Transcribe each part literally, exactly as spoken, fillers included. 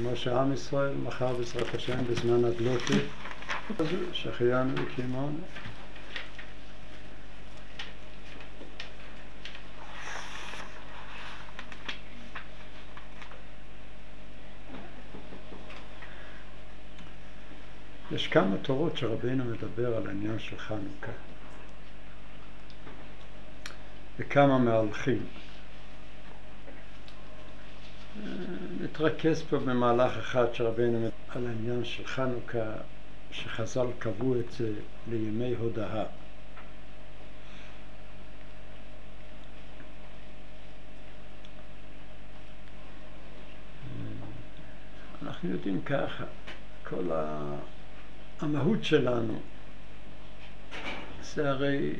כמו שעם ישראל מחר בעזרת השם בזמן הדלותי שהחיינו וקימונו. יש כמה תורות שרבינו מדבר על העניין של חנוכה וכמה מהלכים. נתרכז פה במהלך אחד שרבינו מדבר על העניין של חנוכה, שחז"ל קבעו את זה לימי הודאה. אנחנו יודעים ככה, כל המהות שלנו זה הרי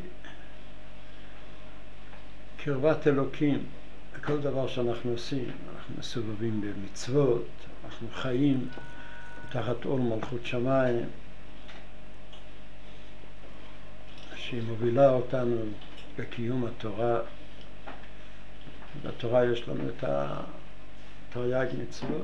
קרבת אלוקים. בכל דבר שאנחנו עושים, אנחנו מסובבים במצוות, אנחנו חיים תחת עול מלכות שמיים שהיא מובילה אותנו בקיום התורה. בתורה יש לנו את התרי"ג מצוות.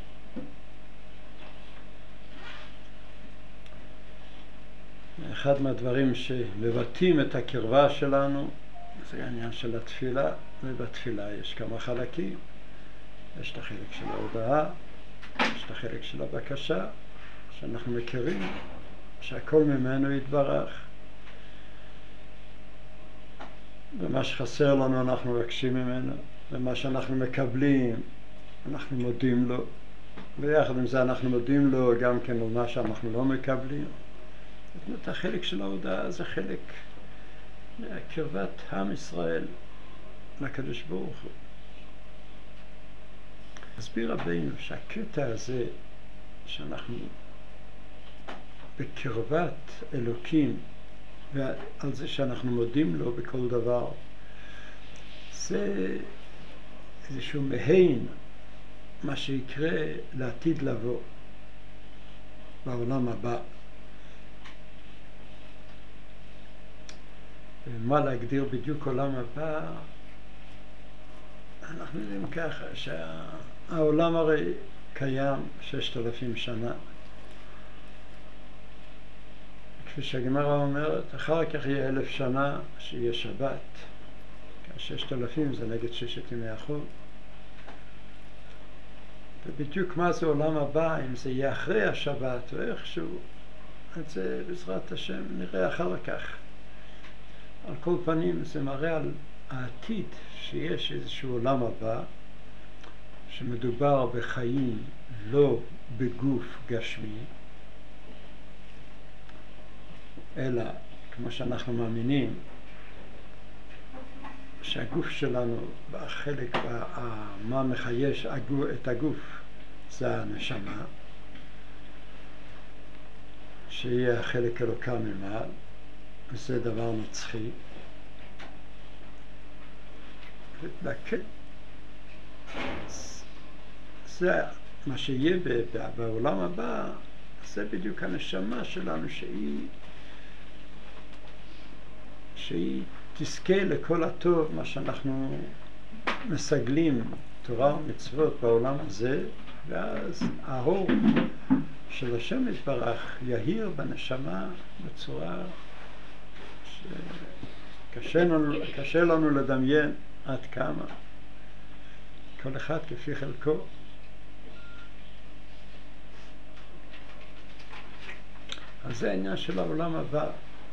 אחד מהדברים שמבטאים את הקרבה שלנו זה העניין של התפילה, ובתפילה יש כמה חלקים. יש את החלק של ההודעה, יש את החלק של הבקשה, שאנחנו מכירים, שהכל ממנו יתברך. ומה שחסר לנו אנחנו מבקשים ממנו, ומה שאנחנו מקבלים אנחנו מודים לו, ויחד עם זה אנחנו מודים לו גם כן על מה שאנחנו לא מקבלים. זאת אומרת, החלק של ההודעה זה חלק מהקרבת עם ישראל לקדוש ברוך הוא. הסביר רבינו שהקטע הזה שאנחנו בקרבת אלוקים ועל זה שאנחנו מודים לו בכל דבר, זה איזשהו מהין מה שיקרה לעתיד לבוא בעולם הבא. ומה להגדיר בדיוק עולם הבא? אנחנו יודעים ככה שהעולם הרי קיים ששת אלפים שנה. כפי שהגמרא אומרת, אחר כך יהיה אלף שנה שיהיה שבת. ששת אלפים זה נגד ששת ימי החול. ובדיוק מה זה עולם הבא, אם זה יהיה אחרי השבת או איכשהו, את זה בעזרת השם נראה אחר כך. על כל פנים זה מראה על העתיד שיש איזשהו עולם הבא שמדובר בחיים לא בגוף גשמי, אלא כמו שאנחנו מאמינים שהגוף שלנו בחלק מה מחייש את הגוף זה הנשמה, שיהיה החלק אלוקה ממעל, וזה דבר נצחי. זה מה שיהיה בעולם הבא, זה בדיוק הנשמה שלנו שהיא שהיא תזכה לכל הטוב מה שאנחנו מסגלים תורה ומצוות בעולם הזה, ואז האור של השם יתברך יהיר בנשמה בצורה שקשה לנו, קשה לנו לדמיין עד כמה. כל אחד כפי חלקו. אז זה העניין של העולם הבא,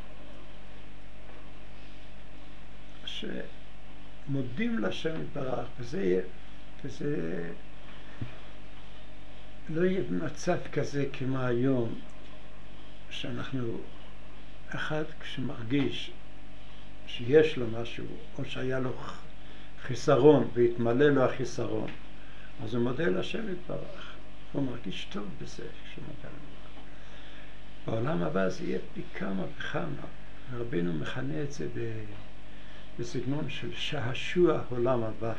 שמודים לשם יתברך, וזה, וזה לא יהיה מצב כזה כמו היום, שאנחנו אחד כשמרגיש שיש לו משהו או שהיה לו חיסרון והתמלא לו החיסרון, אז הוא מודה לשם יתברך, הוא מרגיש טוב בזה כשמודה לו. בעולם הבא זה יהיה פי כמה וכמה. רבינו מכנה את זה בסגנון של שעשוע עולם הבא.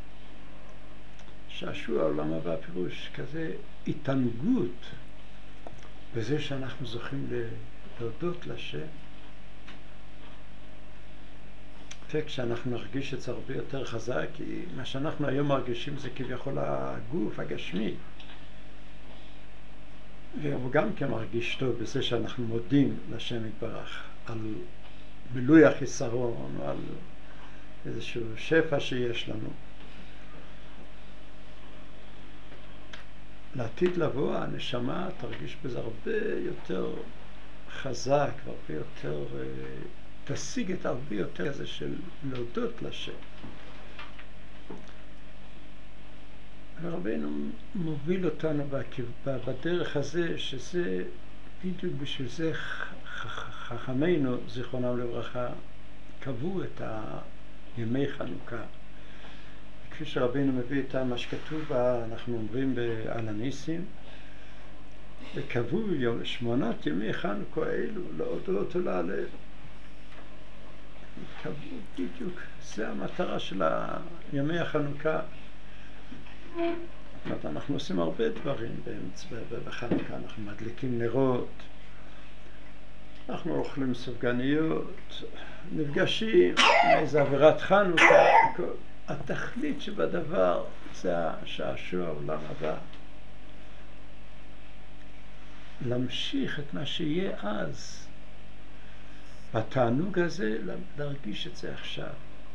שעשוע עולם הבא פירוש כזה התענגות בזה שאנחנו זוכים להודות לשם. וכשאנחנו נרגיש את זה הרבה יותר חזק, כי מה שאנחנו היום מרגישים זה כביכול הגוף הגשמי, והוא גם כן מרגיש טוב בזה שאנחנו מודים לשם יתברך על מילוי החיסרון, על איזשהו שפע שיש לנו. לעתיד לבוא הנשמה תרגיש בזה הרבה יותר חזק והרבה יותר, תשיג את הרבה יותר הזה של להודות לשם. ורבינו מוביל אותנו בדרך הזה, שזה בדיוק בשביל זה חכמינו זיכרונם לברכה קבעו את ימי חנוכה. כפי שרבינו מביא את מה שכתוב בה, אנחנו אומרים על הניסים, וקבעו שמונת ימי חנוכה אלו להודות ולהלל. קבעו בדיוק, זה המטרה של ימי החנוכה. אנחנו עושים הרבה דברים בחנוכה, אנחנו מדליקים נרות, אנחנו אוכלים סופגניות, נפגשים, איזה עבירת חנוכה. התכלית שבדבר זה השעשוע העולם הבא. להמשיך את מה שיהיה אז. בתענוג הזה להרגיש את זה עכשיו.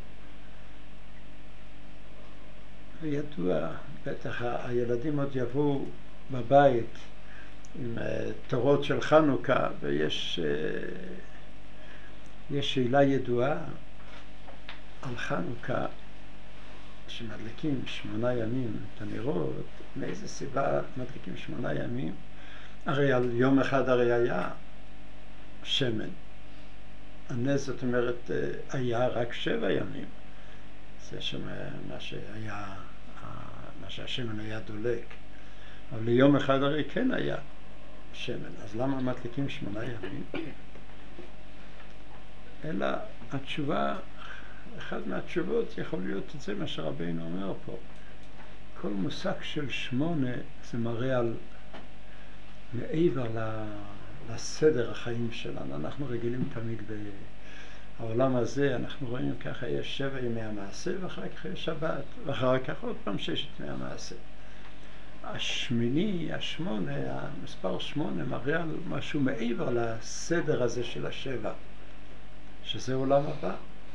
וידוע, בטח הילדים עוד יבואו בבית עם תורות של חנוכה, ויש יש שאלה ידועה על חנוכה, שמדליקים שמונה ימים את הנרות. מאיזה סיבה מדליקים שמונה ימים? הרי על יום אחד הרי היה שמן. הנס, זאת אומרת, היה רק שבע ימים. זה שמה, מה שהיה, מה שהשמן היה דולק. אבל ליום אחד הרי כן היה שמן. אז למה מדליקים שמונה ימים? אלא התשובה, אחד מהתשובות יכול להיות את זה מה שרבינו אומר פה. כל מושג של שמונה זה מראה על מעבר לסדר החיים שלנו. אנחנו רגילים תמיד בעולם הזה, אנחנו רואים ככה יש שבע ימי המעשה ואחר כך יש שבת, ואחר כך עוד פעם ששת ימי המעשה. השמיני, השמונה, המספר שמונה מראה על משהו מעבר לסדר הזה של השבע, שזה עולם הבא.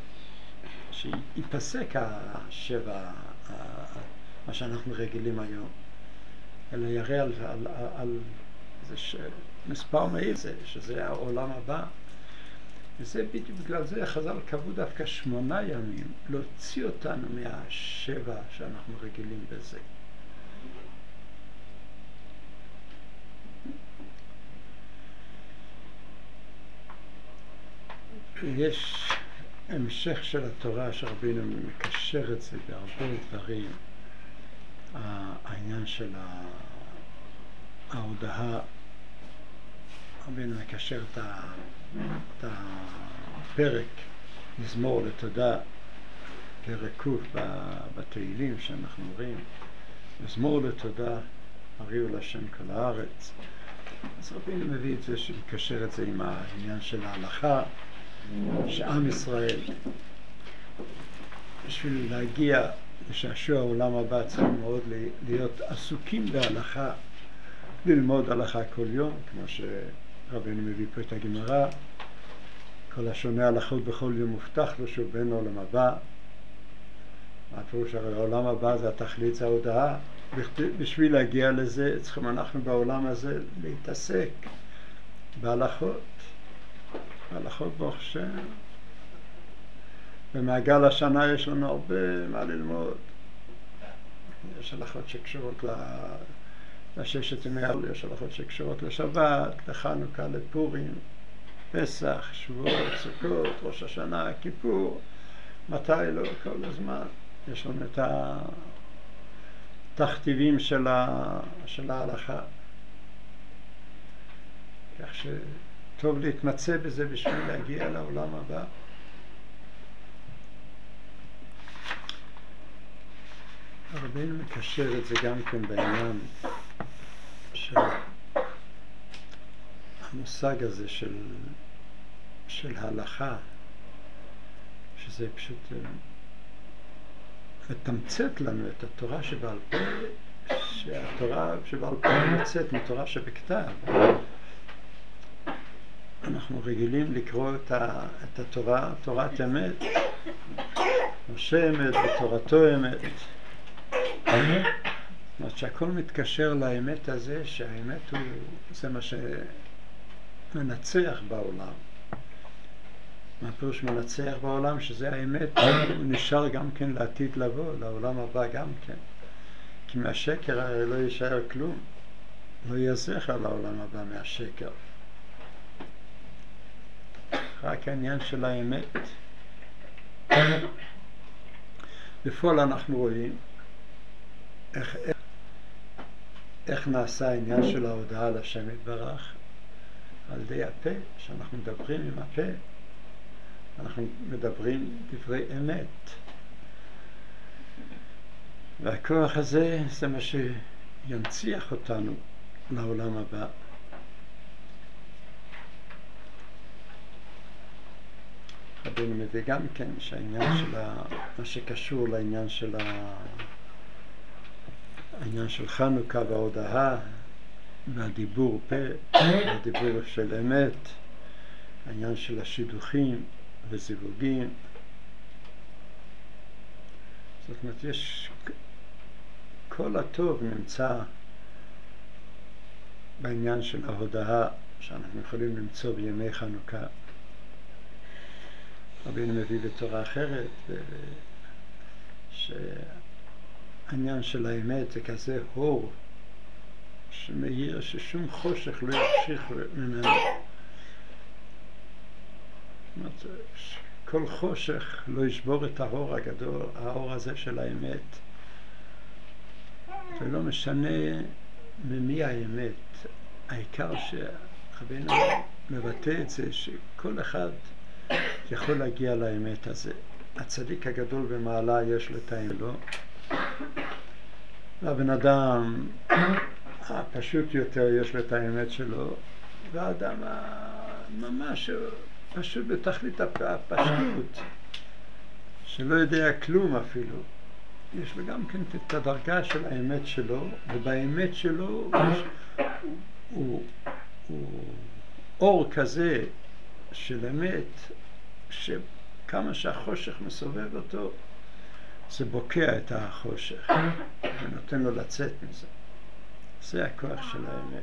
שיפסק השבע, מה שאנחנו רגילים היום, אלא יראה על, על, על איזה מספר מעיל זה, שזה העולם הבא. וזה בדיוק בגלל זה חז"ל קבעו דווקא שמונה ימים, להוציא אותנו מהשבע שאנחנו רגילים בזה. יש המשך של התורה שרבינו מקשר את זה בהרבה דברים. העניין של ההודעה, רבינו מקשר את הפרק מזמור לתודה, פרק קוף בתהילים שאנחנו אומרים, מזמור לתודה הריעו להשם כל הארץ. אז רבינו מביא את זה, שמקשר את זה עם העניין של ההלכה, שעם ישראל בשביל להגיע לשעשוע העולם הבא צריכים מאוד להיות עסוקים בהלכה, ללמוד הלכה כל יום, כמו שרבינו מביא פה את הגמרא, כל השונה הלכות בכל יום מובטח לו שהוא בן העולם הבא. הפירוש הרי העולם הבא זה התכלית, זה ההודעה. בשביל להגיע לזה צריכים אנחנו בעולם הזה להתעסק בהלכות, הלכות ברוך השם. במעגל השנה יש לנו הרבה מה ללמוד. יש הלכות שקשורות לששת ימי, יש הלכות שקשורות לשבת, לחנוכה, לפורים, פסח, שבועות, סוכות, ראש השנה, כיפור, מתי לא, כל הזמן. יש לנו את התכתיבים של, ה... של ההלכה. כך שטוב להתמצא בזה בשביל להגיע לעולם הבא. רבינו מקשר את זה גם כן בעניין של המושג הזה של, של ההלכה, שזה פשוט מתמצת לנו את התורה שבעל פה, שהתורה שבעל פה יוצאת מתורה שבכתב. אנחנו רגילים לקרוא את, ה, את התורה, תורת אמת, משה אמת ותורתו אמת. זאת אומרת שהכל מתקשר לאמת הזה, שהאמת הוא, זה מה שמנצח בעולם. מה פירוש מנצח בעולם? שזה האמת, הוא נשאר גם כן לעתיד לבוא, לעולם הבא גם כן. כי מהשקר הרי לא יישאר כלום, לא יהיה זכר לעולם הבא מהשקר. רק העניין של האמת. בפועל אנחנו רואים איך, איך, איך נעשה העניין של ההודעה לשם יתברך על ידי הפה, שאנחנו מדברים עם הפה, אנחנו מדברים דברי אמת. והכוח הזה זה מה שינציח אותנו לעולם הבא. רבינו מביא גם כן שהעניין של ה... מה שקשור לעניין של ה... העניין של חנוכה וההודעה והדיבור פה והדיבור של אמת, העניין של השידוכים וזיווגים. זאת אומרת, יש כל הטוב נמצא בעניין של ההודעה שאנחנו יכולים למצוא בימי חנוכה. רבינו מביא בתורה אחרת שהעניין של האמת זה כזה אור שמאיר ששום חושך לא ימשיך ממנו. זאת אומרת, כל חושך לא ישבור את האור הגדול, האור הזה של האמת. ולא משנה ממי האמת. העיקר שרבינו מבטא את זה שכל אחד יכול להגיע לאמת הזה. הצדיק הגדול במעלה יש לו את האמת לו. והבן אדם הפשוט יותר יש לו את האמת שלו. והאדם ממש פשוט בתכלית הפשטות, שלא יודע כלום אפילו. יש לו גם כן את הדרגה של האמת שלו, ובאמת שלו יש, הוא, הוא אור כזה של אמת, שכמה שהחושך מסובב אותו, זה בוקע את החושך ונותן לו לצאת מזה. זה הכוח של האמת.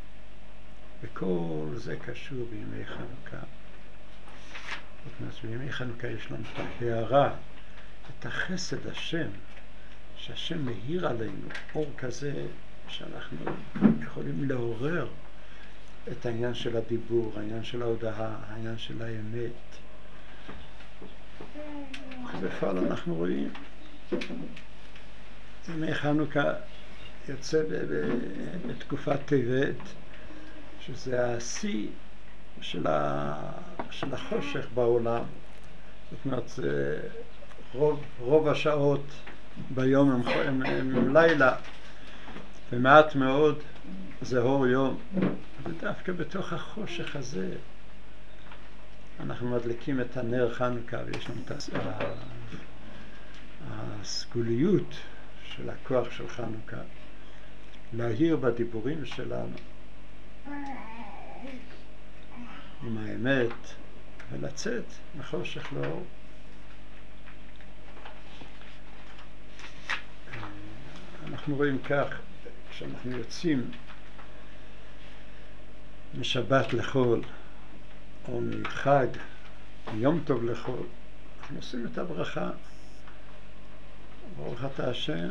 וכל זה קשור בימי חנוכה. זאת אומרת, בימי חנוכה יש לנו את ההערה, את החסד השם, שהשם מהיר עלינו, אור כזה שאנחנו יכולים לעורר את העניין של הדיבור, העניין של ההודעה, העניין של האמת. ובפעל אנחנו רואים, ימי חנוכה יוצא בתקופת טבת, שזה השיא של, ה... של החושך בעולם. זאת אומרת, זה רוב, רוב השעות ביום הם, הם, הם, הם לילה, ומעט מאוד זה אור יום. ודווקא בתוך החושך הזה אנחנו מדליקים את הנר חנוכה, ויש לנו את הסגוליות של הכוח של חנוכה, להאיר בדיבורים שלנו עם האמת ולצאת מחושך לאור. אנחנו רואים כך, כשאנחנו יוצאים משבת לחול או מחג, מיום טוב לחול, אנחנו עושים את הברכה, ברוך אתה השם,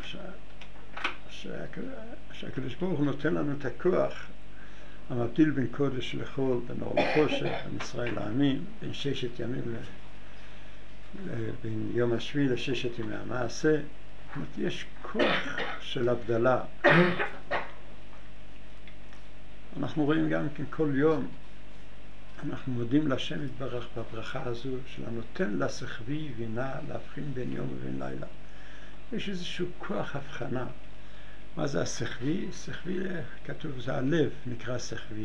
שהקדוש ברוך הוא נותן לנו את הכוח המבדיל בין קודש לחול, בין אור לחושך, בין ישראל לעמים, בין ששת ימים, בין יום השביעי לששת ימי המעשה. זאת אומרת, יש כוח של הבדלה. אנחנו רואים גם כן כל יום, אנחנו מודים לשם יתברך בברכה הזו, של הנותן לשכבי בינה להבחין בין יום ובין לילה. יש איזשהו כוח הבחנה. מה זה השכבי? שכבי, כתוב, זה הלב, נקרא שכבי.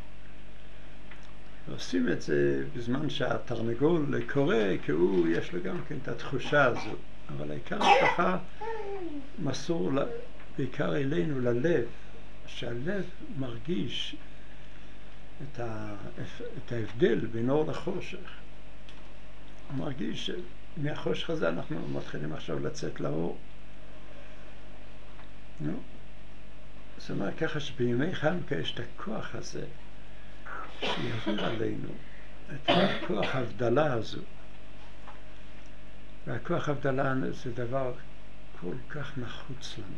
ועושים את זה בזמן שהתרנגול קורא, כי הוא, יש לו גם כן את התחושה הזו. אבל העיקר ככה מסור בעיקר אלינו, ללב, שהלב מרגיש את, ה, את ההבדל בין אור לחושך. הוא מרגיש שמהחושך הזה אנחנו מתחילים עכשיו לצאת לאור. נו. זאת אומרת ככה שבימי חנוכה יש את הכוח הזה שיעביר עלינו את הכוח ההבדלה הזו. והכוח ההבדלה זה דבר כל כך נחוץ לנו.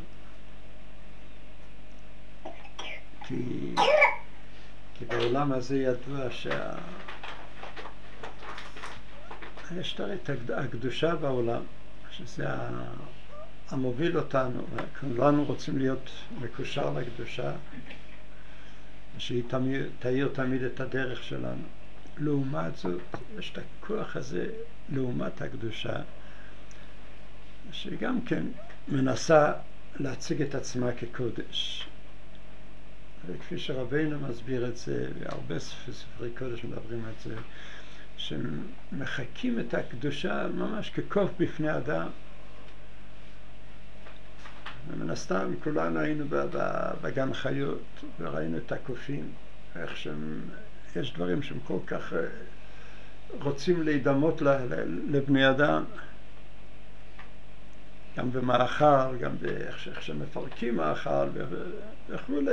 כי, כי בעולם הזה ידוע שה... יש הרי את הקדושה בעולם, שזה המוביל אותנו, כולנו רוצים להיות מקושר לקדושה, שהיא תאיר, תאיר תמיד את הדרך שלנו. לעומת זאת, יש את הכוח הזה, לעומת הקדושה, שגם כן מנסה להציג את עצמה כקודש. וכפי שרבינו מסביר את זה, והרבה ספרי קודש מדברים את זה, שמחקים את הקדושה ממש כקוף בפני אדם. ומן הסתם כולנו היינו בגן חיות וראינו את הקופים, איך שיש דברים שהם כל כך רוצים להידמות לבני אדם, גם במאכל, גם באיך שמפרקים מאכל וכו'.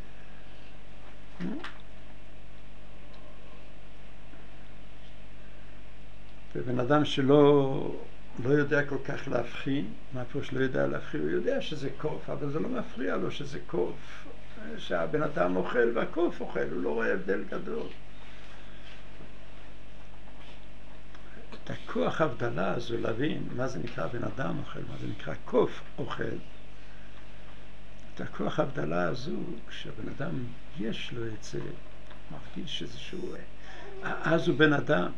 ובן אדם שלא לא יודע כל כך להבחין, מה פה שלא יודע להבחין, הוא יודע שזה קוף, אבל זה לא מפריע לו שזה קוף, שהבן אדם אוכל והקוף אוכל, הוא לא רואה הבדל גדול. את הכוח ההבדלה הזו להבין מה זה נקרא בן אדם אוכל, מה זה נקרא קוף אוכל. את הכוח ההבדלה הזו, כשבן אדם יש לו את זה, מרגיש איזשהו, אז הוא בן אדם.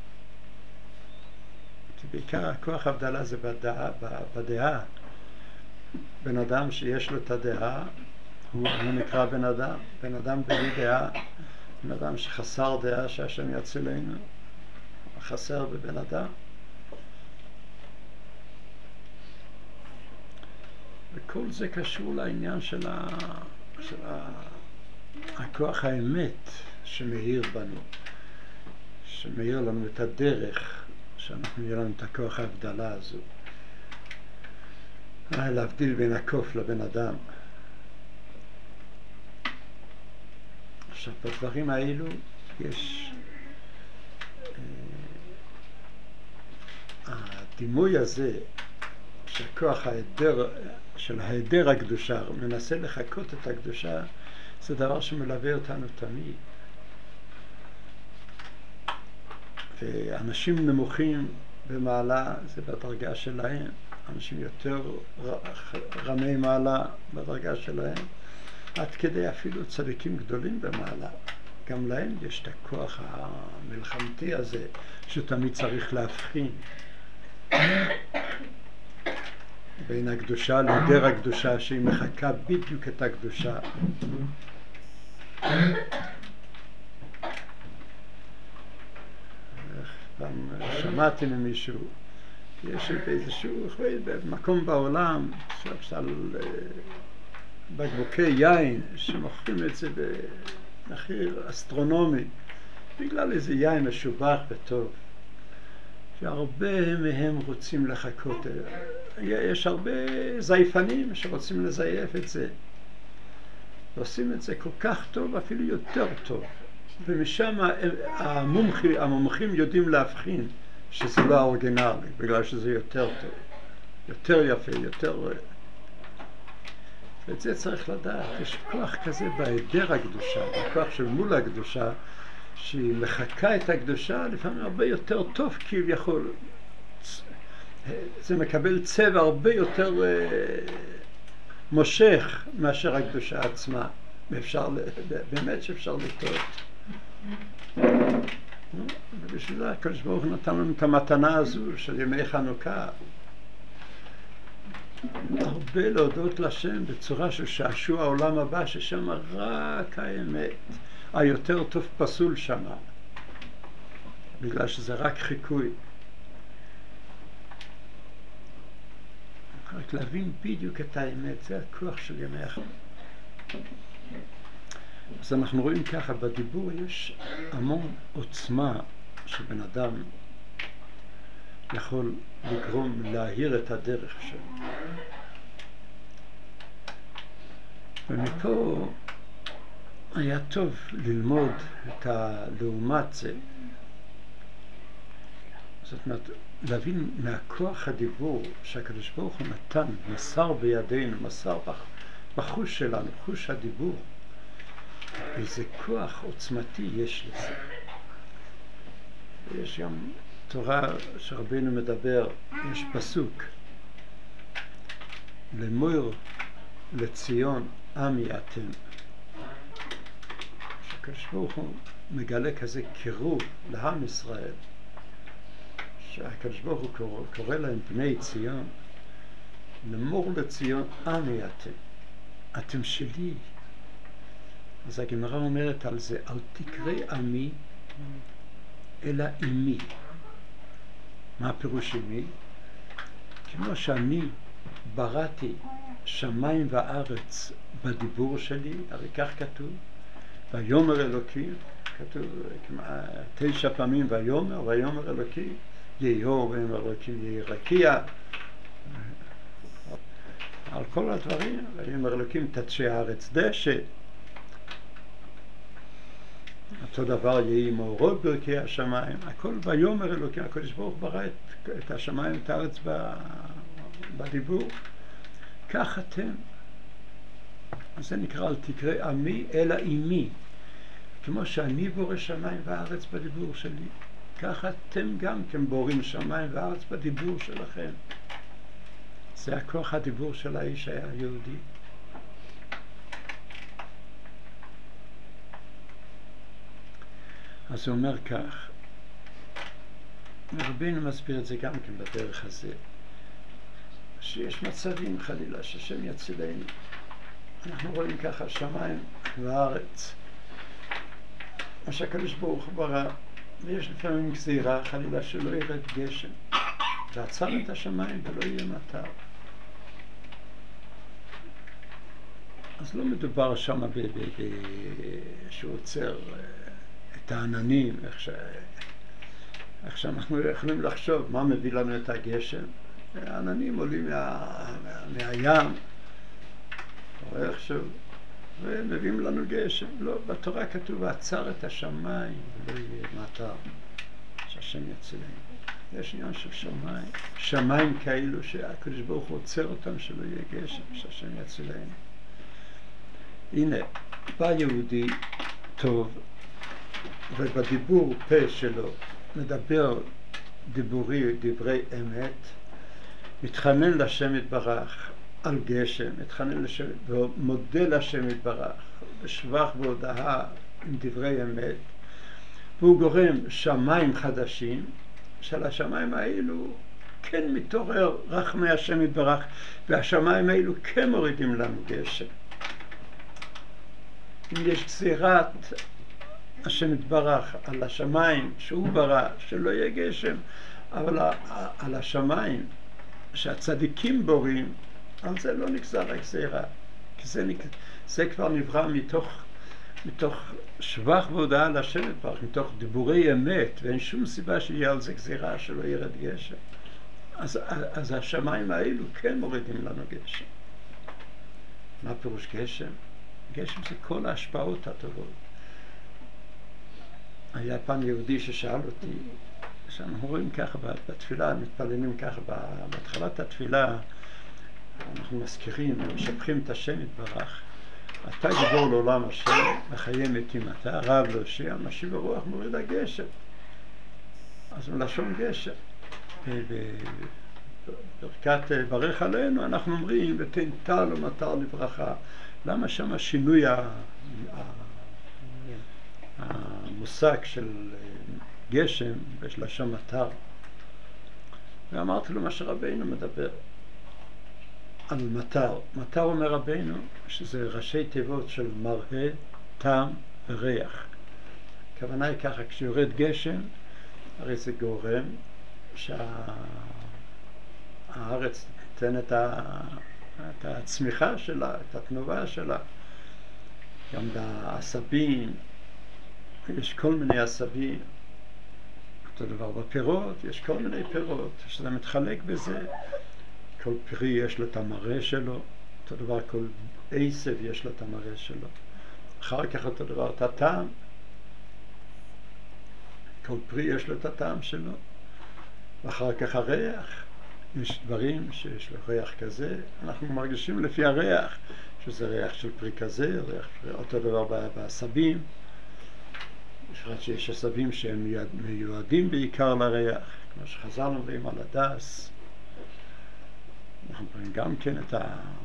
בעיקר הכוח ההבדלה זה בדעה, בדעה. בן אדם שיש לו את הדעה, הוא נקרא בן אדם. בן אדם בלי דעה, בן אדם שחסר דעה שהשם יצילנו, חסר בבן אדם. וכל זה קשור לעניין של, ה, של ה, הכוח האמת שמאיר בנו, שמאיר לנו את הדרך, שאנחנו יהיה לנו את הכוח ההבדלה הזו. להבדיל בין הקוף לבן אדם. עכשיו, בדברים האלו יש אה, הדימוי הזה שהכוח ההיעדר, של ההיעדר הקדושה מנסה לחקות את הקדושה, זה דבר שמלווה אותנו תמיד. ואנשים נמוכים במעלה זה בדרגה שלהם, אנשים יותר רמי מעלה בדרגה שלהם, עד כדי אפילו צדיקים גדולים במעלה. גם להם יש את הכוח המלחמתי הזה שתמיד צריך להבחין בין הקדושה להיעדר הקדושה, שהיא מחקה בדיוק את הקדושה. פעם שמעתי ממישהו, יש באיזשהו מקום בעולם, על בקבוקי יין שמוכרים את זה במחיר אסטרונומי, בגלל איזה יין משובח וטוב, שהרבה מהם רוצים לחכות. יש הרבה זייפנים שרוצים לזייף את זה, ועושים את זה כל כך טוב, אפילו יותר טוב. ומשם המומחים, המומחים יודעים להבחין שזה לא האורגינלי, בגלל שזה יותר טוב, יותר יפה, יותר... ואת זה צריך לדעת. יש כוח כזה בהיעדר הקדושה, בכוח של מול הקדושה, שהיא מחקה את הקדושה לפעמים הרבה יותר טוב כביכול. זה מקבל צבע הרבה יותר מושך מאשר הקדושה עצמה. ואפשר, באמת שאפשר לטעות. ובשביל זה הקדוש ברוך הוא נתן לנו את המתנה הזו של ימי חנוכה. הרבה להודות לשם בצורה של שעשוע העולם הבא, ששם רק האמת. היותר טוב פסול שם, בגלל שזה רק חיקוי. רק להבין בדיוק את האמת, זה הכוח של ימי החג. אז אנחנו רואים ככה, בדיבור יש המון עוצמה שבן אדם יכול לגרום להאיר את הדרך שלו. ומפה היה טוב ללמוד את הלעומת זה. זאת אומרת, להבין מהכוח הדיבור שהקדוש ברוך הוא נתן, מסר בידינו, מסר בחוש שלנו, חוש הדיבור. איזה כוח עוצמתי יש לזה. יש גם תורה שרבינו מדבר, יש פסוק, למור לציון עמי אתם. שהקדוש ברוך הוא מגלה כזה קירוב לעם ישראל, שהקדוש ברוך הוא קורא, קורא להם בני ציון, למור לציון עמי אתם, אתם שלי. אז הגמרא אומרת על זה, אל תקרא עמי אלא עמי. מה הפירוש עמי? כמו שאני בראתי שמיים וארץ בדיבור שלי, הרי כך כתוב, ויאמר אלוקים, כתוב תשע פעמים ויאמר, ויאמר אלוקים, יהי אור, ויאמר אלוקים יהי רקיע, על כל הדברים, ויאמר אלוקים תצא הארץ דשא, אותו דבר יהי מאורות ברכי השמיים, הכל ויאמר אלוקים, הקדוש ברוך ברא את, את השמיים ואת הארץ בדיבור, כך אתם. אז זה נקרא אל תקרא עמי אלא עמי, כמו שאני בורא שמיים וארץ בדיבור שלי, כך אתם גם כן בוראים שמיים וארץ בדיבור שלכם. זה הכוח הדיבור של האיש היה יהודי. אז הוא אומר כך, רבינו מסביר את זה גם כן בדרך הזה, שיש מצבים חלילה שהשם יצילנו. אנחנו רואים ככה שמיים וארץ, מה שהקדוש ברוך הוא ברא, ויש לפעמים גזירה חלילה שלא ירד גשם, ועצר את השמיים ולא יהיה מטר. אז לא מדובר שם שהוא עוצר את העננים, איך, ש... איך שאנחנו יכולים לחשוב מה מביא לנו את הגשם. העננים עולים מה... מה... מהים, או איכשהו, ומביאים לנו גשם. לא, בתורה כתוב, עצר את השמיים ולא יהיה מטר, שהשם יצילנו. יש עניין של שמיים, שמיים כאלו שהקדוש ברוך הוא עוצר אותם שלא יהיה גשם, שהשם יצילנו. הנה, בא יהודי טוב, ובדיבור פה שלו מדבר דיבורי, דברי אמת, מתחנן לשם יתברך על גשם, מתחנן לשם ומודה לשם יתברך בשבח והודאה עם דברי אמת, והוא גורם שמיים חדשים, של השמיים האלו כן מתעורר רחמי השם יתברך, והשמיים האלו כן מורידים לנו גשם. אם יש גזירת השם יתברך על השמיים שהוא ברא, שלא יהיה גשם, אבל על השמיים שהצדיקים בורים, על זה לא נגזר הגזירה, כי זה, זה כבר נברא מתוך, מתוך שבח והודאה לשם יתברך, מתוך דיבורי אמת, ואין שום סיבה שיהיה על זה גזירה שלא ירד גשם. אז, אז השמיים האלו כן מורידים לנו גשם. מה פירוש גשם? גשם זה כל ההשפעות הטובות. היה פעם יהודי ששאל אותי, שאנחנו רואים ככה בתפילה, מתפללים ככה, בהתחלת התפילה, אנחנו מזכירים ומשבחים את השם יתברך. אתה גיבור לעולם השם, מחיי מתים אתה, רב להושיע, משיב הרוח מוריד הגשם. אז מלשון גשם. בברכת ברך עלינו אנחנו אומרים, ותן טל ומטר לברכה. למה שם השינוי המושג של גשם יש לשון מטר? ואמרתי לו מה שרבינו מדבר על מטר. מטר אומר רבינו שזה ראשי תיבות של מראה, טעם וריח. הכוונה היא ככה, כשיורד גשם הרי זה גורם שהארץ תן את, ה, את הצמיחה שלה, את התנועה שלה. גם בעשבים, יש כל מיני עשבים. אותו דבר בפירות, יש כל מיני פירות, שזה מתחלק בזה. כל פרי יש לו את המראה שלו, אותו דבר כל עשב יש לו את המראה שלו. אחר כך אותו דבר את הטעם. כל פרי יש לו את הטעם שלו. ואחר כך הריח. יש דברים שיש לו ריח כזה, אנחנו מרגישים לפי הריח, שזה ריח של פרי כזה, ריח פרי, אותו דבר בעשבים. בפרט שיש עשבים שהם מיועדים בעיקר לריח, כמו שחז"ל אומרים על הדס. אנחנו רואים גם כן את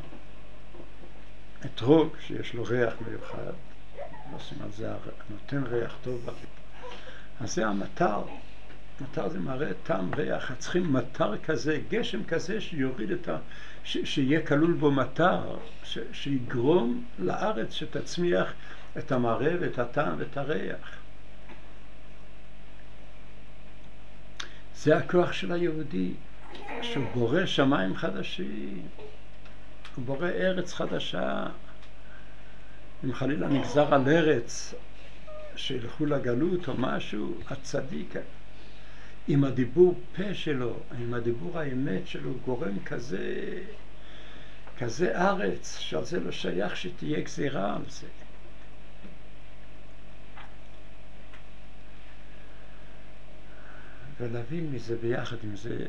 האתרוג שיש לו ריח מיוחד, עושים על זה, נותן ריח טוב. אז זה המטר. מטר זה מראה טעם ריח. צריכים מטר כזה, גשם כזה שיוריד את ה... ש... שיהיה כלול בו מטר, ש... שיגרום לארץ שתצמיח את המראה ואת הטעם ואת הריח. זה הכוח של היהודי, שהוא בורא שמיים חדשים, הוא בורא ארץ חדשה. אם חלילה נגזר על ארץ שילכו לגלות או משהו, הצדיק עם הדיבור פה שלו, עם הדיבור האמת שלו, גורם כזה, כזה ארץ, שעל זה לא שייך שתהיה גזירה על זה. ולהביא מזה ביחד עם זה,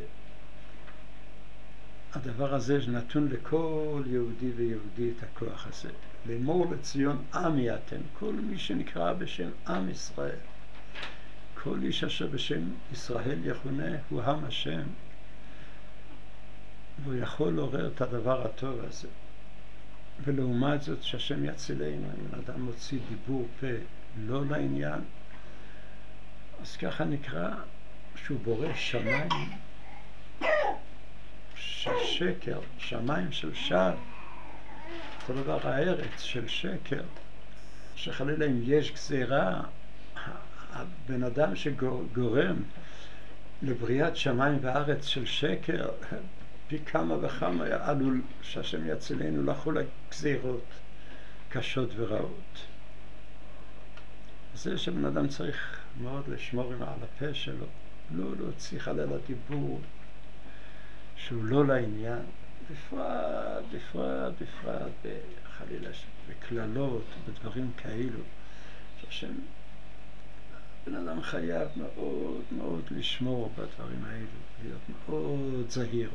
הדבר הזה נתון לכל יהודי ויהודי את הכוח הזה. לאמור לציון עמי אתם, כל מי שנקרא בשם עם ישראל. כל איש אשר בשם ישראל יכונה הוא עם השם, והוא יכול לעורר את הדבר הטוב הזה. ולעומת זאת שהשם יצילנו, אם אדם מוציא דיבור פה לא לעניין, אז ככה נקרא שהוא בורא שמיים של שקר, שמיים של שווא. אותו דבר הארץ של שקר, שחלילה אם יש גזירה, הבן אדם שגורם לבריאת שמיים וארץ של שקר, פי כמה וכמה עלול שהשם יצילנו לחול הגזירות קשות ורעות. זה שבן אדם צריך מאוד לשמור על הפה שלו, לא להוציא חלילה דיבור שהוא לא לעניין, בפרט, בפרט, בפרט בחלילה, בכללות, בדברים כאלו, שהשם בן אדם חייב מאוד מאוד לשמור בדברים האלו, להיות מאוד זהיר.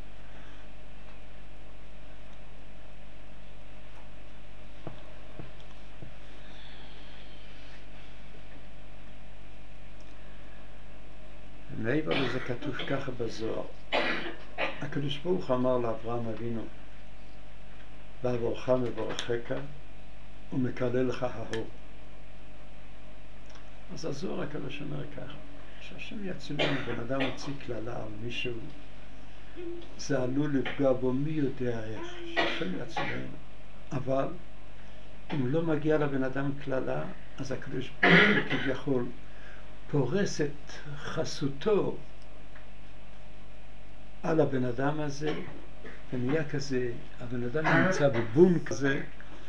מעבר לזה כתוב ככה בזוהר, הקדוש ברוך אמר לאברהם אבינו, בעבורך מבורכך ומקלל לך האור. אז הזוהר הקדוש אומר ככה, שהשם יצילנו, בן אדם הוציא כללה על מישהו, זה עלול לפגוע בו מי יודע איך, שהשם יצילנו. אבל אם לא מגיע לבן אדם כללה, אז הקדוש ברוך הוא כביכול פורס את חסותו על הבן אדם הזה, ונהיה כזה, הבן אדם נמצא בבום כזה,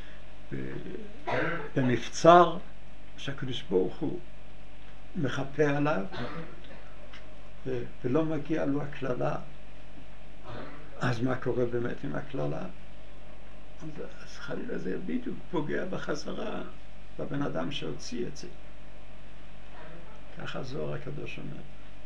במבצר, שהקדוש ברוך הוא מחפה עליו, ו- ולא מגיע לו הכללה. אז מה קורה באמת עם הכללה? אז, אז חלילה זה בדיוק פוגע בחזרה בבן אדם שהוציא את זה. ככה זוהר הקדוש אומר.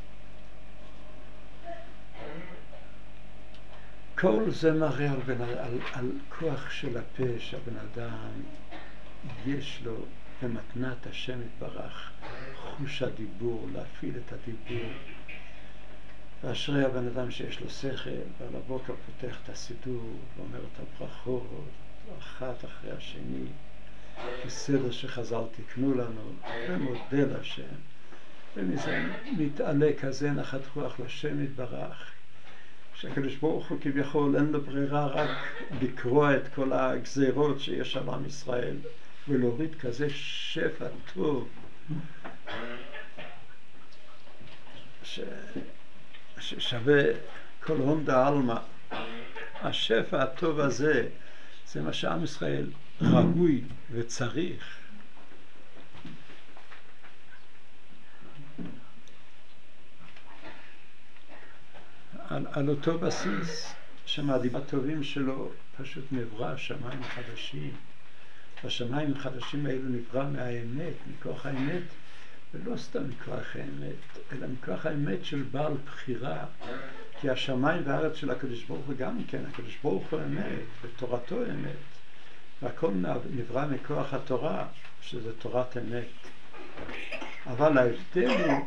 כל זה מראה על, בן, על, על כוח של הפה שהבן אדם יש לו במתנת השם יתברך, חוש הדיבור, להפעיל את הדיבור. ואשרי הבן אדם שיש לו שכל, ועל הבוקר פותח את הסידור ואומר את הברכות, אחת אחרי השני, בסדר שחז"ל תקנו לנו, ומודה לשם. ומזה מתעלה כזה נחת רוח לשם יתברך, שהקדוש ברוך הוא כביכול אין לו ברירה רק לקרוע את כל הגזירות שיש על עם ישראל ולהוריד כזה שפע טוב ש... ששווה כל הון דעלמא, השפע הטוב הזה, זה מה שעם ישראל ראוי וצריך. על, על אותו בסיס שמהדיבורים הטובים שלו פשוט נברא שמיים חדשים. השמיים החדשים האלו נברא מהאמת, מכוח האמת, ולא סתם מכוח האמת, אלא מכוח האמת של בעל בחירה. כי השמיים והארץ של הקדוש ברוך הוא גם כן, הקדוש ברוך הוא אמת, ותורתו אמת. והכל נברא מכוח התורה, שזה תורת אמת. אבל ההבדל הוא,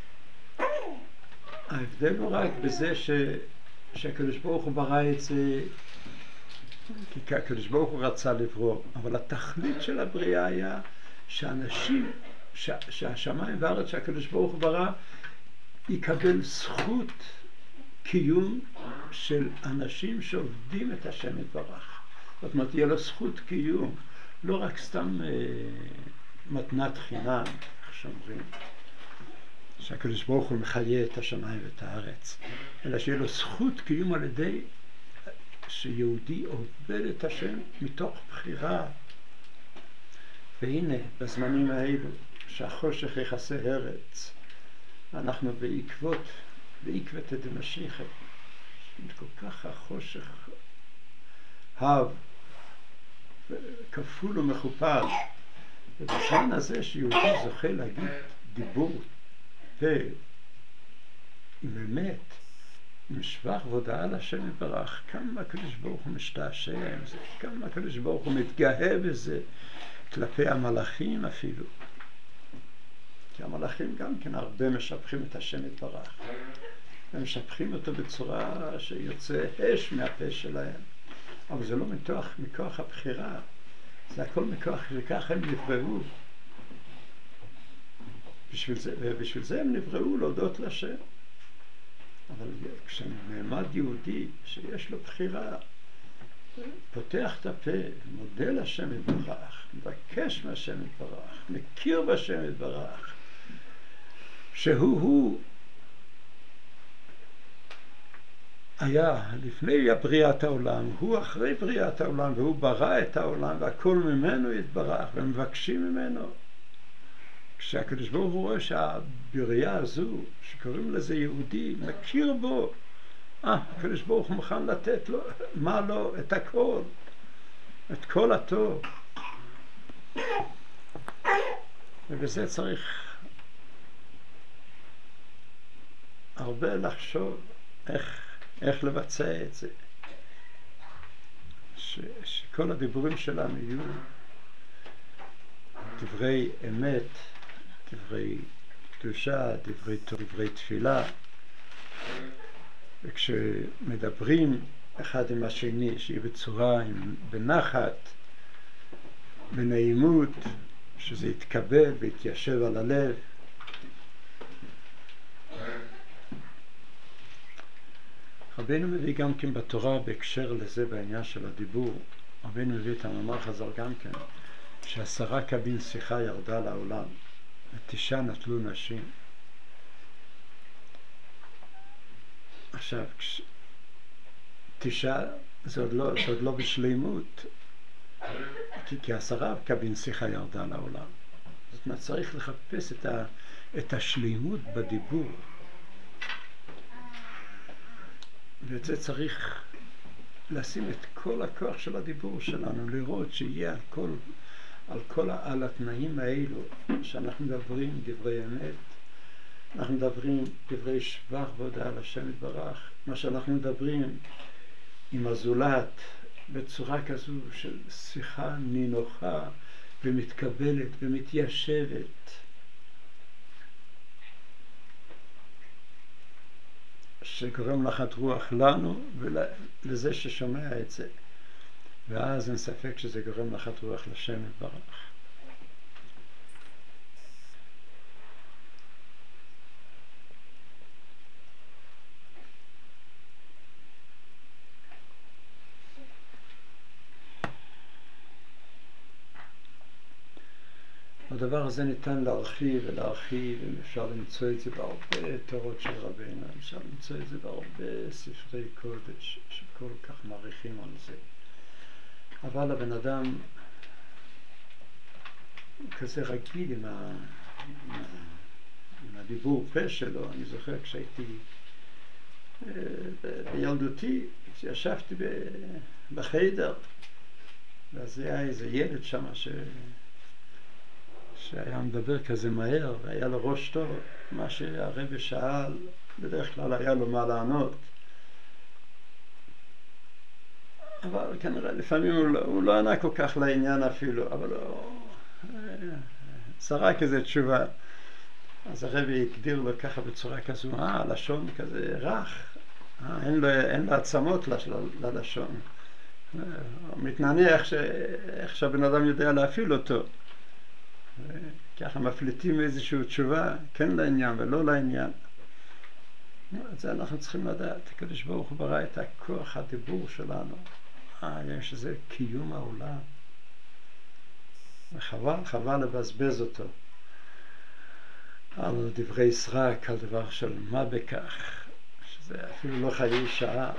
ההבדל הוא רק בזה ש, שהקדוש ברוך הוא ברא את זה, כי הקדוש ברוך הוא רצה לברוא, אבל התכלית של הבריאה היה שאנשים, ש, שהשמיים והארץ שהקדוש ברוך הוא ברא, יקבל זכות קיום של אנשים שעובדים את השם יתברך. זאת אומרת, יהיה לו זכות קיום, לא רק סתם אה, מתנת חינם, איך שאומרים, שהקדוש ברוך הוא מחיה את השמיים ואת הארץ, אלא שיהיה לו זכות קיום על ידי שיהודי עובד את השם מתוך בחירה. והנה, בזמנים האלו, שהחושך יכסה ארץ, אנחנו בעקבות, בעקבות את המשיח, כל כך החושך הב, כפול ומכופל, ובזמן הזה שיהודי זוכה להגיד דיבור פה עם אמת, עם שבח והודאה על השם יתברך, כמה הקדוש ברוך הוא משתעשע עם זה, כמה הקדוש ברוך הוא מתגאה בזה כלפי המלאכים אפילו. כי המלאכים גם כן הרבה משבחים את השם יתברך. הם משבחים אותו בצורה שיוצא אש מהפה שלהם. אבל זה לא מתוך, מכוח הבחירה. זה הכל מכוח שכך הם נבראו. בשביל זה, ובשביל זה הם נבראו להודות לשם. אבל כשנעמד יהודי שיש לו בחירה, פותח את הפה, מודה לשם יתברך, מבקש מהשם יתברך, מכיר בשם יתברך, שהוא הוא היה לפני בריאת העולם, הוא אחרי בריאת העולם, והוא ברא את העולם, והכל ממנו יתברך, ומבקשים ממנו. כשהקדוש ברוך הוא רואה שהבריאה הזו, שקוראים לזה יהודי, מכיר בו, אה, הקדוש ברוך הוא מוכן לתת לו, מה לא? את הכל, את כל הטוב. ובזה צריך הרבה לחשוב איך, איך לבצע את זה. ש, שכל הדיבורים שלנו יהיו דברי אמת, דברי קדושה, דברי, דברי תפילה. וכשמדברים אחד עם השני, שיהיה בצורה עם, בנחת, בנעימות, שזה יתקבל ויתיישב על הלב. רבינו מביא גם כן בתורה בהקשר לזה, בעניין של הדיבור, רבינו מביא את המאמר חז"ל גם כן, שעשרה קבין שיחה ירדה לעולם ותשעה נטלו נשים. עכשיו, כש... תשעה זה עוד לא, זה עוד לא בשלימות, כי, כי עשרה קבין שיחה ירדה לעולם. זאת אומרת, צריך לחפש את, ה... את השלימות בדיבור. ואת זה צריך לשים את כל הכוח של הדיבור שלנו, לראות שיהיה על כל, על כל על התנאים האלו, שאנחנו מדברים דברי אמת, אנחנו מדברים דברי שבח והודאה על השם יתברך, מה שאנחנו מדברים עם הזולת בצורה כזו של שיחה נינוחה ומתקבלת ומתיישבת, שגורם לחת רוח לנו ולזה ששומע את זה, ואז אין ספק שזה גורם לחת רוח לשם יתברך. הדבר הזה ניתן להרחיב ולהרחיב, ואפשר למצוא את זה בהרבה תורות של רבינו, אפשר למצוא את זה בהרבה ספרי קודש שכל כך מעריכים על זה. אבל הבן אדם כזה רגיל עם, ה... עם, ה... עם הדיבור פה שלו. אני זוכר כשהייתי בילדותי, כשישבתי בחיידר, ואז היה איזה ילד שם ש... שהיה מדבר כזה מהר, והיה לו ראש טוב. מה שהרבי שאל, בדרך כלל היה לו מה לענות. אבל כנראה לפעמים הוא לא, הוא לא ענה כל כך לעניין אפילו, אבל הוא זרק איזה תשובה. אז הרבי הגדיר לו ככה בצורה כזו, אה, הלשון כזה רך, אה, אין לו, אין לו עצמות ללשון. הוא מתנענע איך, ש... איך שהבן אדם יודע להפעיל אותו. ככה מפליטים איזושהי תשובה, כן לעניין ולא לעניין. את זה אנחנו צריכים לדעת. הקדוש ברוך הוא ברא את הכוח הדיבור שלנו. אה, יש איזה קיום העולם. וחבל, חבל לבזבז אותו. על דברי סרק, על דבר של מה בכך, שזה אפילו לא חיי שעה.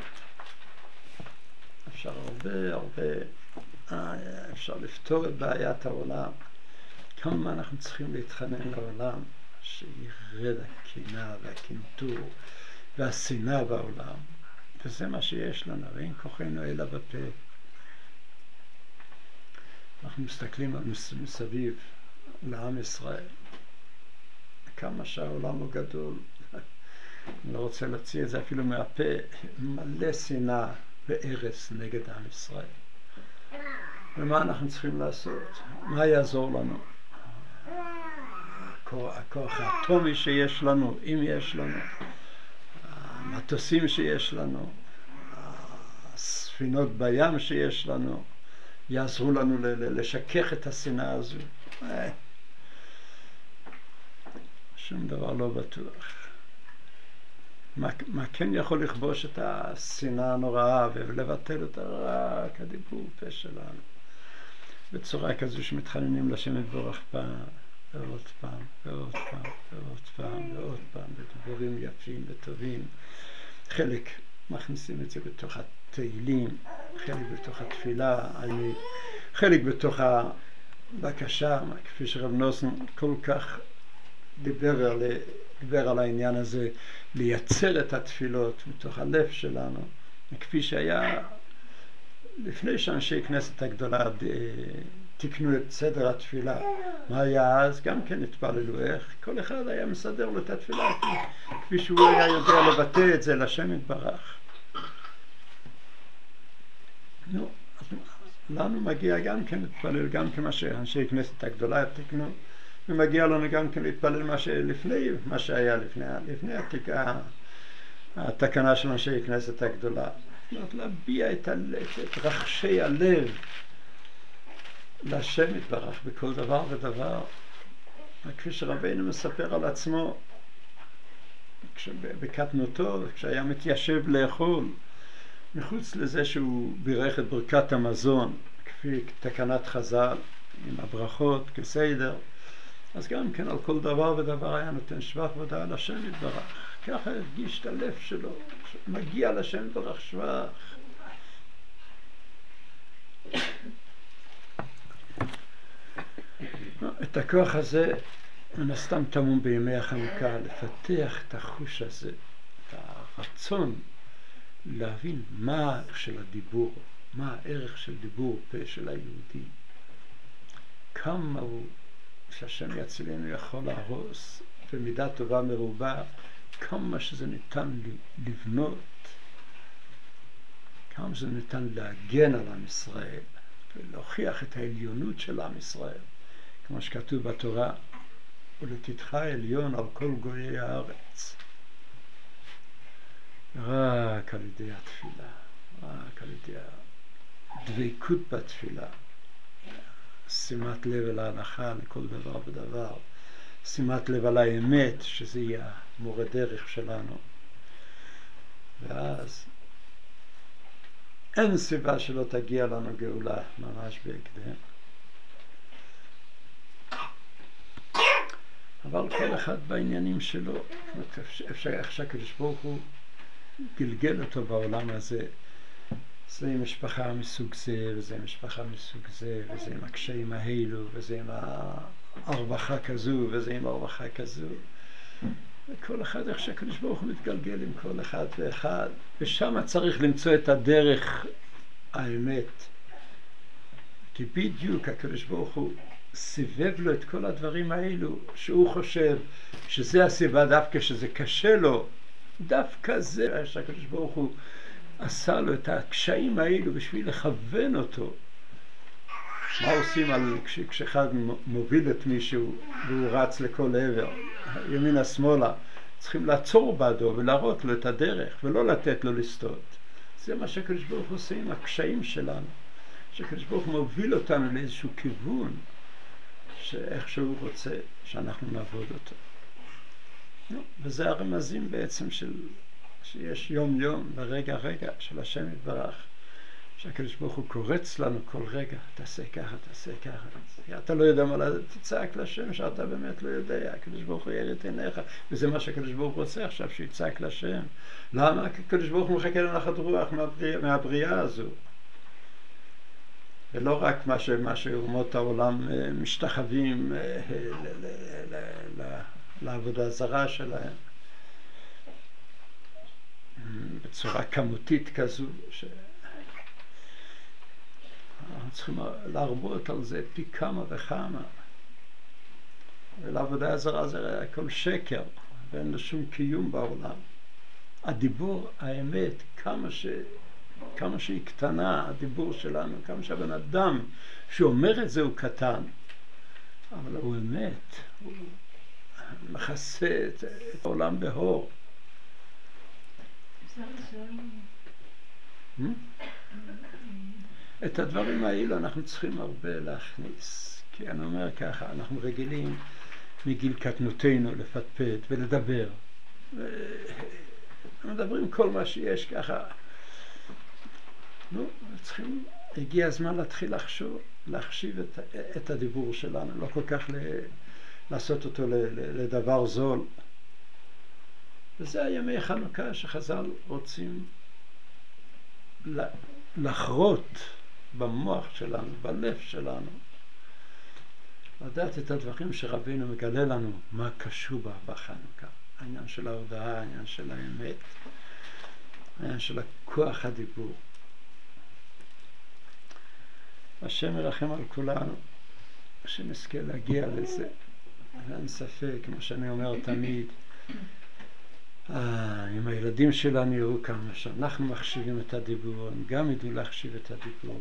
אפשר הרבה הרבה, אה, אפשר לפתור את בעיית העולם. כמה אנחנו צריכים להתחנן לעולם, שירד הקנאה והקנטור והשנאה בעולם. וזה מה שיש לנו, ואין כוחנו אלא בפה. אנחנו מסתכלים על מסביב לעם ישראל. כמה שהעולם הוא גדול. אני לא רוצה להציע את זה אפילו מהפה. מלא שנאה וארס נגד עם ישראל. ומה אנחנו צריכים לעשות? מה יעזור לנו? הכוח האטומי שיש לנו, אם יש לנו, המטוסים שיש לנו, הספינות בים שיש לנו, יעזרו לנו לשכך את השנאה הזו. שום דבר לא בטוח. מה, מה כן יכול לכבוש את השנאה הנוראה ולבטל אותה? רק הדיבור פה שלנו. בצורה כזו שמתחננים לשם יתברך פעם ועוד פעם ועוד פעם ועוד פעם ועוד פעם בדיבורים יפים וטובים. חלק מכניסים את זה בתוך התהילים, חלק בתוך התפילה, חלק בתוך הבקשה, כפי שרב נוסן כל כך דיבר על, דיבר על העניין הזה, לייצר את התפילות מתוך הלב שלנו, כפי שהיה לפני שאנשי כנסת הגדולה תקנו את סדר התפילה. מה היה אז? גם כן התפללו. איך? כל אחד היה מסדר לו את התפילה כפי שהוא היה יודע לבטא את זה לשם יתברך. נו, לנו מגיע גם כן להתפלל, גם כמה שאנשי כנסת הגדולה תקנו, ומגיע לנו גם כן להתפלל מה שלפני, מה שהיה לפני, לפני התקה, התקנה של אנשי כנסת הגדולה. זאת להביע את, הלב, את רחשי הלב להשם יתברך בכל דבר ודבר. כפי שרבינו מספר על עצמו, בקטנותו, כשהיה מתיישב לאכול, מחוץ לזה שהוא בירך את ברכת המזון, כפי תקנת חז"ל, עם הברכות כסדר, אז גם כן על כל דבר ודבר היה נותן שבח והודאה להשם יתברך. ככה הרגיש את הלב שלו, מגיע להשם יתברך שבח. את הכוח הזה מן הסתם טמון בימי החנוכה, לפתח את החוש הזה, את הרצון להבין מה הערך של הדיבור, מה הערך של דיבור פה של היהודי, כמה הוא שהשם יצילנו יכול להרוס במידה טובה מרובה, כמה שזה ניתן לבנות, כמה שזה ניתן להגן על עם ישראל ולהוכיח את העליונות של עם ישראל, כמו שכתוב בתורה, ולתתך עליון על כל גויי הארץ. רק על ידי התפילה, רק על ידי הדבקות בתפילה, שימת לב על ההנחה לכל דבר ודבר, שימת לב על האמת, שזה יהיה מורה דרך שלנו, ואז אין סיבה שלא תגיע לנו גאולה ממש בהקדם. אבל כל אחד בעניינים שלו, אפשר איך שהקדוש ברוך הוא גלגל אותו בעולם הזה. זה עם משפחה מסוג זה, וזה עם משפחה מסוג זה, וזה עם הקשיים האלו, וזה עם הרווחה כזו, וזה עם הרווחה כזו. וכל אחד איך שהקדוש ברוך הוא מתגלגל עם כל אחד ואחד, ושם צריך למצוא את הדרך האמת. כי בדיוק הקדוש ברוך הוא סיבב לו את כל הדברים האלו, שהוא חושב שזה הסיבה דווקא שזה קשה לו, דווקא זה שהקדוש ברוך הוא עשה לו את הקשיים האלו בשביל לכוון אותו. מה עושים על, כש, כשאחד מוביל את מישהו והוא רץ לכל עבר, ימינה שמאלה, צריכים לעצור בעדו ולהראות לו את הדרך ולא לתת לו לסטות. זה מה שהקדוש ברוך הוא עושה עם הקשיים שלנו, שהקדוש ברוך הוא מוביל אותנו לאיזשהו כיוון שאיך שהוא רוצה שאנחנו נעבוד אותו. וזה הרמזים בעצם של שיש יום יום ורגע רגע של השם יתברך, שהקדוש ברוך הוא קורץ לנו כל רגע, תעשה ככה, תעשה ככה. אתה לא יודע מה, תצעק לשם שאתה באמת לא יודע, הקדוש ברוך הוא יאיר את עיניך, וזה מה שהקדוש ברוך הוא רוצה עכשיו, שיצעק לשם. למה? כי הקדוש ברוך הוא מחכה לנחת רוח מהבריאה, מהבריאה הזו. ולא רק מה, ש, מה שאומות העולם משתחווים לעבודה זרה שלהם. בצורה כמותית כזו, שאנחנו צריכים להרבות על זה פי כמה וכמה. ולעבודה הזרה זה הכל שקר, ואין לו שום קיום בעולם. הדיבור, האמת, כמה, ש... כמה שהיא קטנה, הדיבור שלנו, כמה שהבן אדם שאומר את זה הוא קטן, אבל הוא אמת, הוא מכסה את, את העולם בהור. את הדברים האלו אנחנו צריכים הרבה להכניס, כי אני אומר ככה, אנחנו רגילים מגיל קטנותנו לפטפט ולדבר, מדברים כל מה שיש ככה. נו, צריכים, הגיע הזמן להתחיל לחשוב, להחשיב את, את הדיבור שלנו, לא כל כך ל, לעשות אותו ל, ל, לדבר זול. וזה הימי חנוכה שחז"ל רוצים לחרות במוח שלנו, בלב שלנו, לדעת את הדברים שרבינו מגלה לנו מה קשור בה בחנוכה. העניין של ההודעה, העניין של האמת, העניין של הכוח הדיבור. השם ירחם על כולנו, שנזכה להגיע לזה. אין ספק, כמו שאני אומר תמיד, אם הילדים שלנו יראו כמה שאנחנו מחשיבים את הדיבור, הם גם ידעו להחשיב את הדיבור.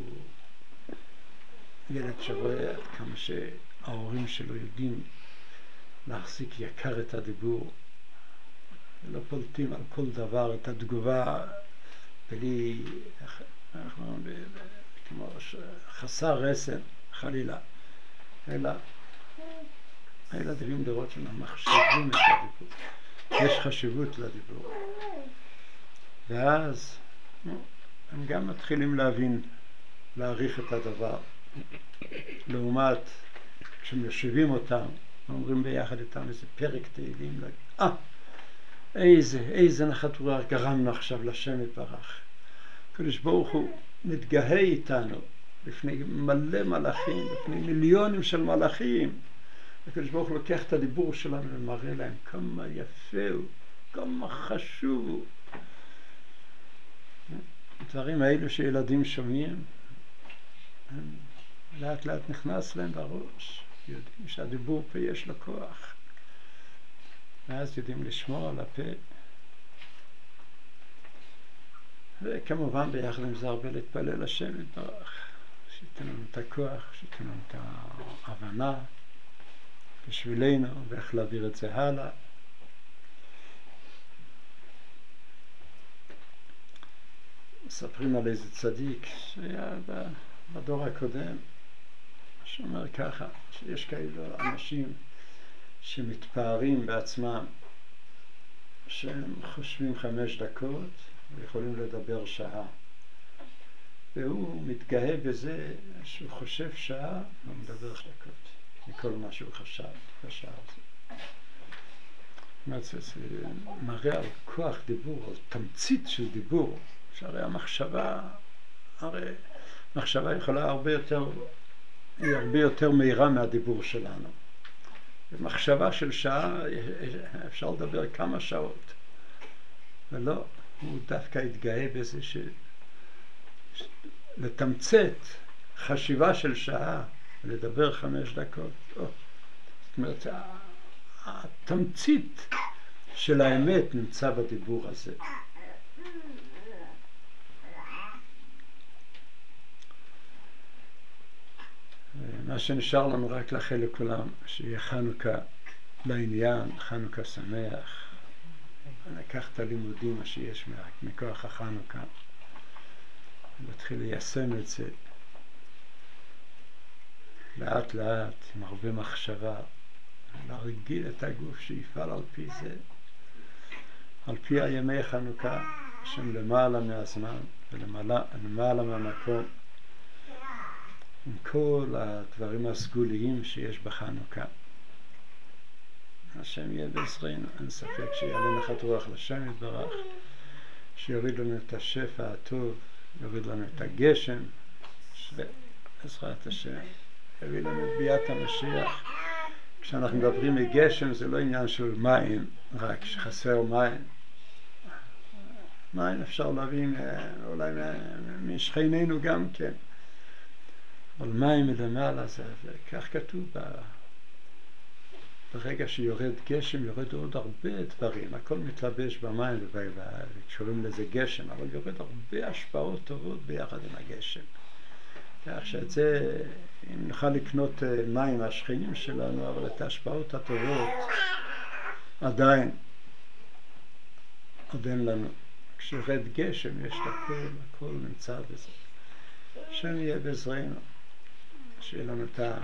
ילד שרואה כמה שההורים שלו יודעים להחזיק יקר את הדיבור, ולא פולטים על כל דבר את התגובה בלי, אנחנו כמו חסר רסן, חלילה, אלא הילדים לראות שאנחנו מחשיבים את הדיבור. יש חשיבות לדיבור. ואז נו, הם גם מתחילים להבין, להעריך את הדבר. לעומת, כשהם יושבים אותם, אומרים ביחד איתם איזה פרק תהילים, אה, איזה, איזה נחת רוח גרמנו עכשיו לשם יתברך. הקדוש ברוך הוא מתגאה איתנו לפני מלא מלאכים, לפני מיליונים של מלאכים. הקדוש ברוך הוא לוקח את הדיבור שלנו ומראה להם כמה יפה הוא, כמה חשוב הוא. הדברים האלו שילדים שומעים, הם לאט לאט נכנס להם בראש, יודעים שהדיבור פה יש לו כוח, ואז יודעים לשמור על הפה. וכמובן ביחד עם זה הרבה להתפלל השם יתברך, שייתן לנו את הכוח, שייתן לנו את ההבנה בשבילנו ואיך להעביר את זה הלאה. מספרים על איזה צדיק שהיה בדור הקודם, שאומר ככה, שיש כאלו אנשים שמתפארים בעצמם, שהם חושבים חמש דקות ויכולים לדבר שעה. והוא מתגאה בזה שהוא חושב שעה, הוא מדבר דקות, מכל מה שהוא חשב בשעה הזאת. זה מראה על כוח דיבור, על תמצית של דיבור, שהרי המחשבה, הרי מחשבה יכולה הרבה יותר, היא הרבה יותר מהירה מהדיבור שלנו. במחשבה של שעה אפשר לדבר כמה שעות, ולא, הוא דווקא התגאה בזה ש... לתמצת חשיבה של שעה ולדבר חמש דקות. או, זאת אומרת, התמצית של האמת נמצא בדיבור הזה. מה שנשאר לנו רק לאחל לכולם שיהיה חנוכה לעניין, חנוכה שמח. ניקח את הלימודים שיש מכוח החנוכה ונתחיל ליישם את זה לאט לאט עם הרבה מחשבה, להרגיל את הגוף שיפעל על פי זה, על פי הימי חנוכה שהם למעלה מהזמן ולמעלה מהמקום, עם כל הדברים הסגוליים שיש בחנוכה. השם יהיה בעזרנו, אין ספק שיעלה נחת רוח לשם יתברך, שיוריד לנו את השפע הטוב, יוריד לנו את הגשם, בעזרת השם יביא לנו את ביאת המשיח. כשאנחנו מדברים מגשם זה לא עניין של מים, רק שחסר מים. מים אפשר להביא אולי משכנינו גם כן, אבל מים מלמעלה זה, וכך כתוב בה. ברגע שיורד גשם יורד עוד הרבה דברים, הכל מתלבש במים וקשורים לזה גשם, אבל יורד הרבה השפעות טובות ביחד עם הגשם. כך שאת זה, אם נוכל לקנות מים מהשכנים שלנו, אבל את ההשפעות הטובות עדיין עוד אין לנו. כשיורד גשם יש את הכל, הכל נמצא בזה. השם יהיה בעזרנו, שיהיה לנו את ה...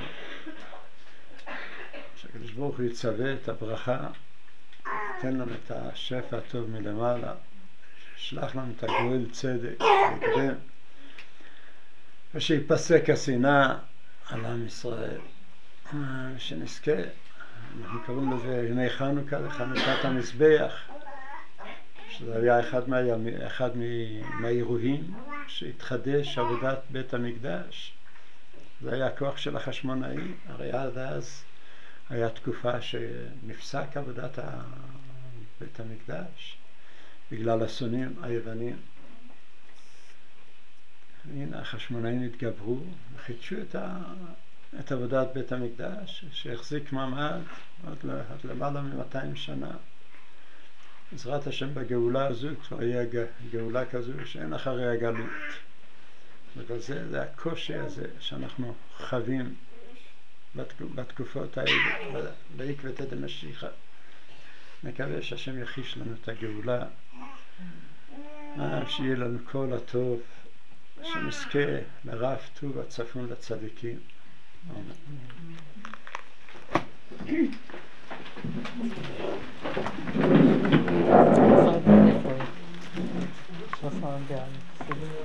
שהקדוש ברוך הוא יצווה את הברכה, ייתן לנו את השפע הטוב מלמעלה, שלח לנו את הגואל צדק ויקדם, ושיפסק השנאה על עם ישראל, שנזכה. אנחנו קוראים לזה ימי חנוכה, לחנוכת המזבח, שזה היה אחד, מהימי, אחד מהאירועים שהתחדש עבודת בית המקדש. זה היה הכוח של החשמונאי, הרי עד אז היה תקופה שנפסק עבודת בית המקדש בגלל השונאים היוונים. הנה החשמונאים התגברו וחידשו את, ה... את עבודת בית המקדש שהחזיק מעמד עד למעלה מ-מאתיים שנה. בעזרת השם בגאולה הזו כבר יהיה גאולה כזו שאין אחרי הגלות. בגלל זה זה הקושי הזה שאנחנו חווים בתקופות האלה, בעקבתא דמשיחא. מקווה שהשם יחיש לנו את הגאולה, שיהיה לנו כל הטוב, שנזכה לרב טוב הצפון לצדיקים. אמן.